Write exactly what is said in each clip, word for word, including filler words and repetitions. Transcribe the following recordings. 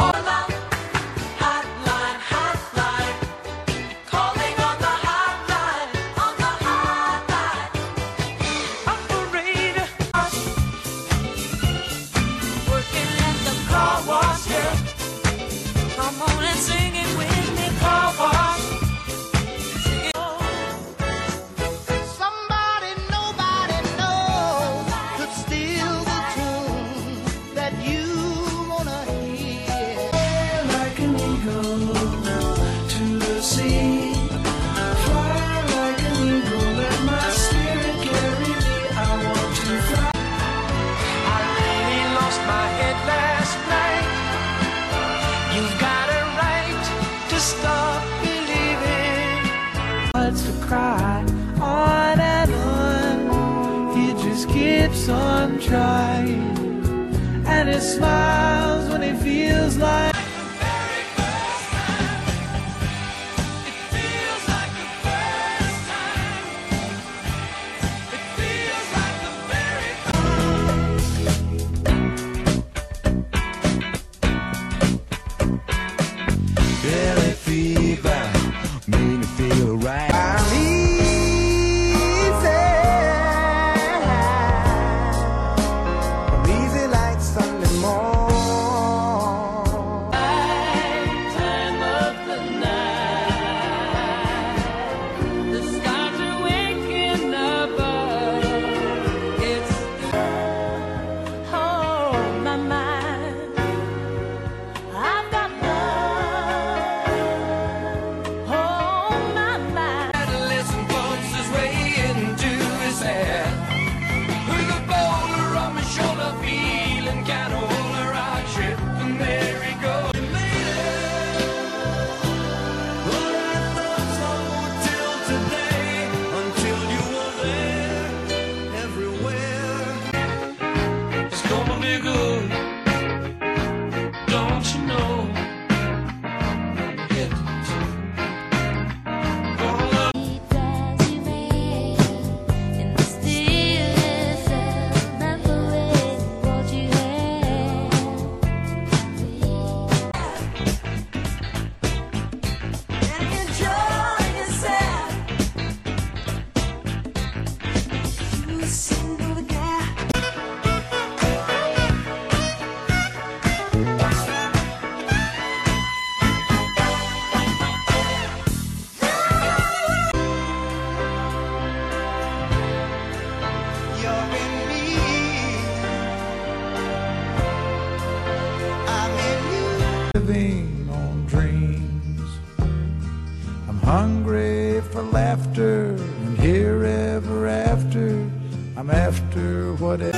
Hotline, hotline, calling on the hotline, on the hotline. Operator, working at the car wash, yeah. Come on and sing it with me, car wash. Sing it. Somebody nobody knows could steal the tune that you wanna hear. Like an eagle to the sea, fly like an eagle, let my spirit carry me. I want to fly. I really lost my head last night. You've got a right to stop believing. Wants to cry on and on. He just keeps on trying, and he smiles when he feels like. Belly fever made me feel right. I'm easy. I'm easy like Sunday morning. Time of the night, the stars are waking up. It's oh my mind. I've got love. Oh my mind. Adolescent pulses way into his hair. With a boulder on my shoulder, feeling kind of older. I trip and there he goes. You made it. Well, I thought so till today, until you were there, everywhere. It's gonna be good, don't you know? Hit to gonna As you made in the stillness of memory, what you had. and enjoy yourself. You single guy. You're in me. I'm in you. Living on dreams. I'm hungry for laughter, and here ever after, I'm after whatever.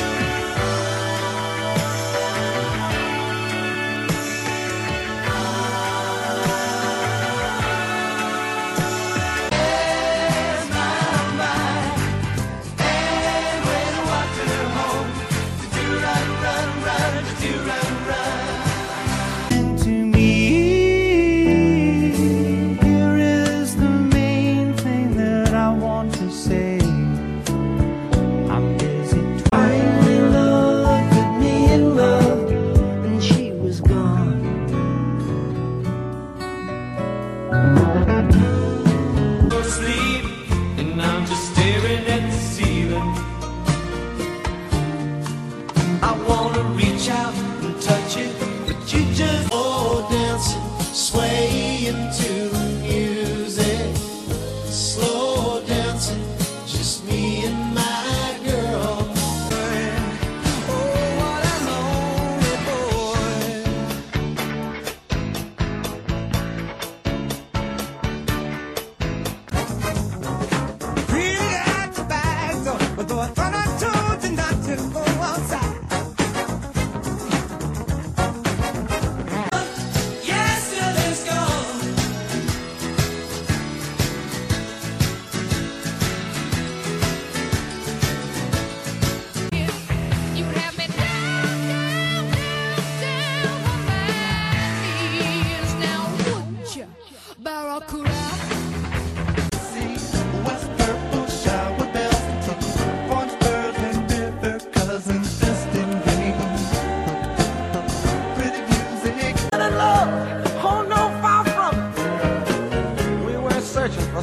To me, here is the main thing that I want to say. I'm busy trying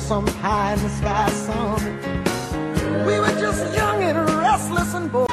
some high in the sky song. We were just young and restless and bold.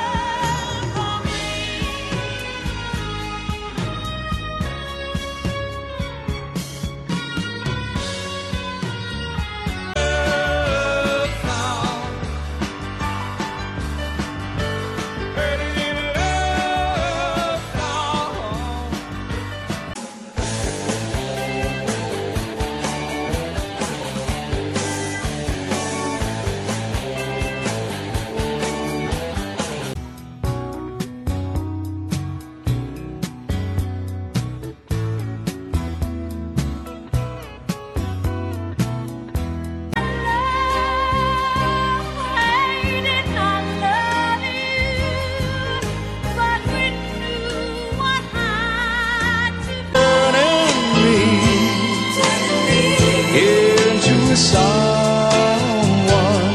Into someone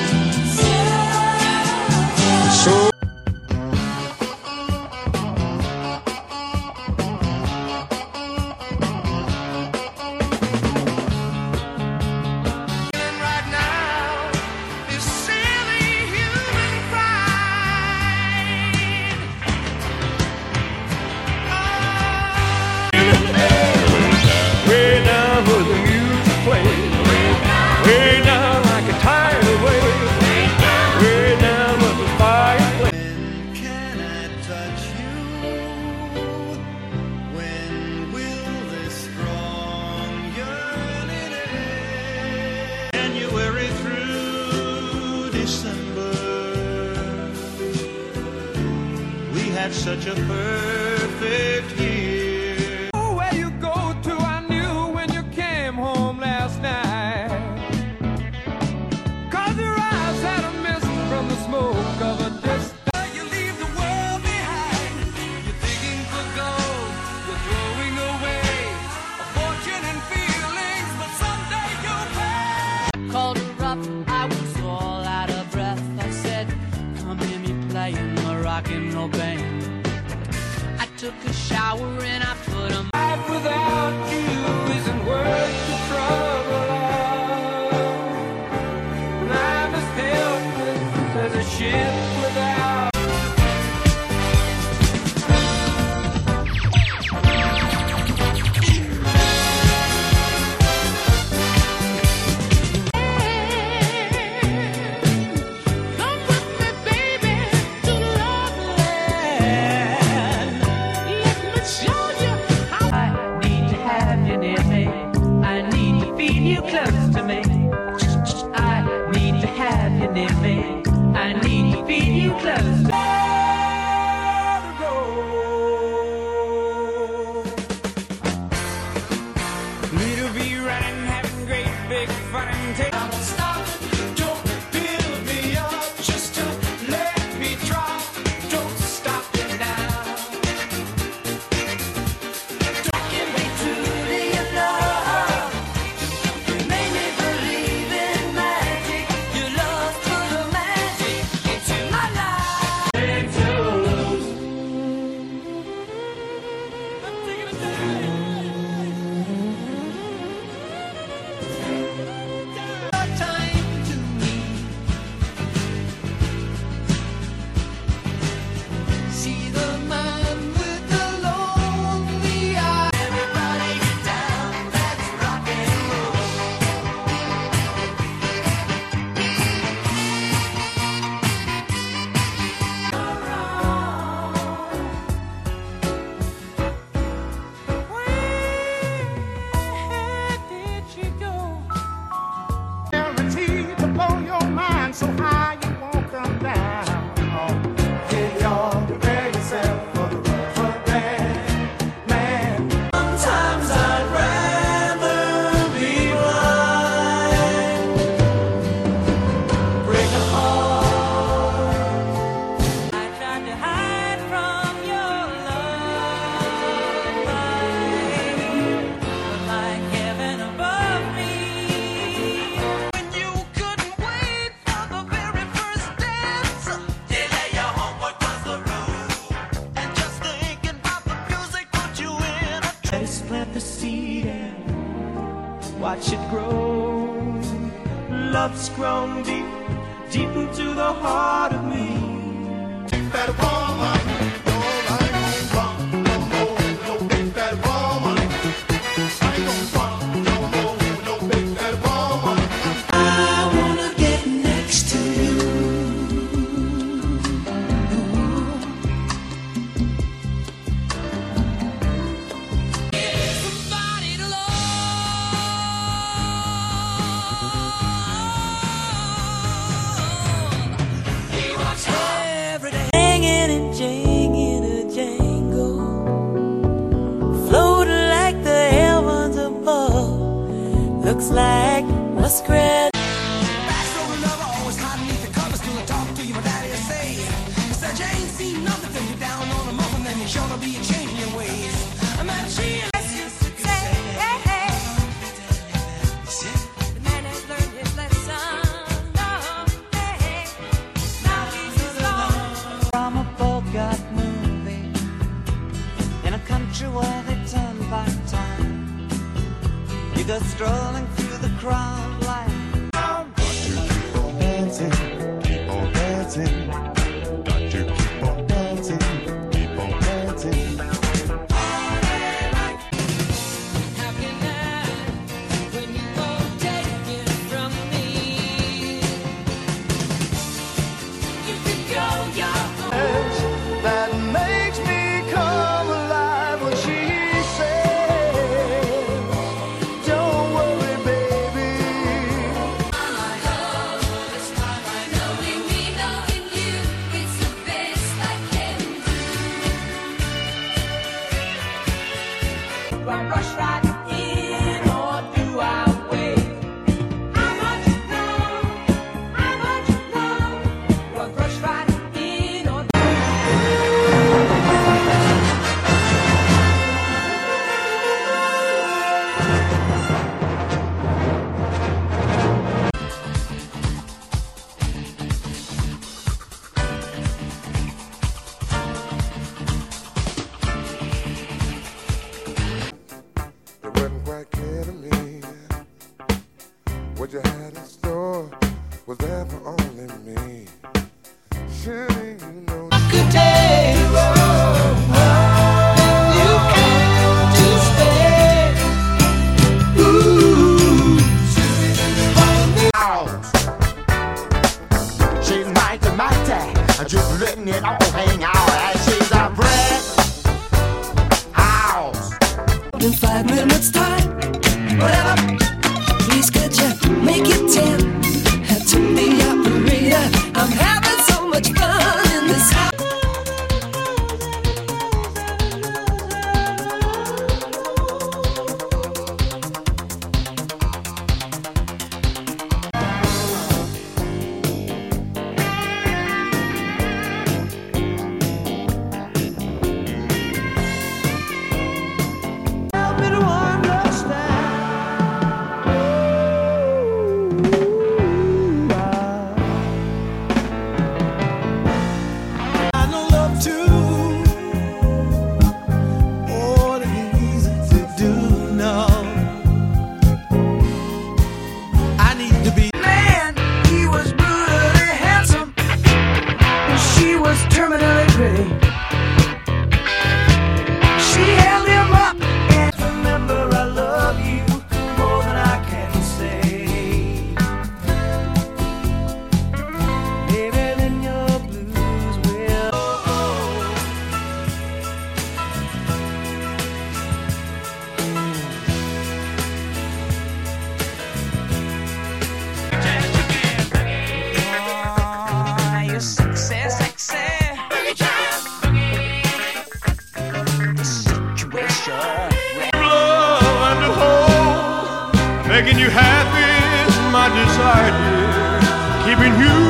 so right now is silly human pride. Way down where the music plays, way down like a tidal wave, way down where the fireplace. when can I touch you? When will this strong yearning end? January through December, we had such a perfect year. Where you go to, I knew when you came home last night. 'Cause your eyes had a mist from the smoke of a distant. You leave the world behind. You're digging for gold. You're throwing away a fortune and feelings, but someday you'll pay. Called her up, I was all out of breath. I said, come hear me playing the rock and roll band. I took a shower and I put on Life without you isn't worth the trouble of. I'm as helpless as a ship without. Come with me, baby, to Love Land. Let me show you how. I need to have you near me. I need to feel you close to me. I need to have you near me. I need to feel you close to me. Need to be running, having great big fun and take. Stop. Don't build me up just to let me drop. Don't stop it now. I can be true to your love. You made me believe in magic. Your love put a magic into my life. I'm taking a time to me. See the man with the lonely eye. Everybody get down, let's rock and roll. Where did she go? Guaranteed to blow your mind so high you won't come down. Get y'all prepare yourself for the rubber band man. Sometimes I'd rather be blind. Break a heart. I tried to hide from your love, but like heaven above me. When you couldn't wait for the very first dance. Delay your homework was the rule. And just thinking about the music put you in a Just plant the seed and watch it grow. love's grown deep, deep into the heart of me. Big fat woman, your life ain't wrong no more. No big fat woman, I ain't gonna run no more. No big fat woman. I wanna get next to you. Somebody to love. He walks every day, hanging and janging a jangle, floating like the heavens above. Looks like muskrat. Backstory lover, always hiding beneath the covers till I talk to you. My daddy will say, said you ain't seen nothing till you're down on the muffin, then you're sure to be changing your ways. I'm not cheating. The man has learned his lesson. Oh, hey, now he's gone. From a Bogart movie in a country where they turn back time. You go strolling through the crowd like Keep on dancing, keep on dancing. Got to keep on dancing, keep on dancing. happy night when you won't take it from me. You could go your own. That makes me come alive when she says, don't worry, baby. Knowing me, knowing you, it's the best I can do. Do I rush right in or do I wait? I want you now, I want you now. Do I rush right in or do You wasn't quite clear to me. What you had in store was there for only me. Surely you know. Good day, you came to stay. Ooh, She's mighty, mighty, just letting it all hang out. And she's a bread house. in five minutes time, whatever. Please could you make it ten? To the operator, I'm having so much fun in this house. Help me to understand. I know love too. Oh, it's easy to do now. I need to be. Man, he was brutally handsome. She was terminally pretty. She held him up and remember I love you more than I can say. Baby, then your blues will. Oh, you're sexy, sexy. Love and to hold, making you happy is my desire, dear. Keeping you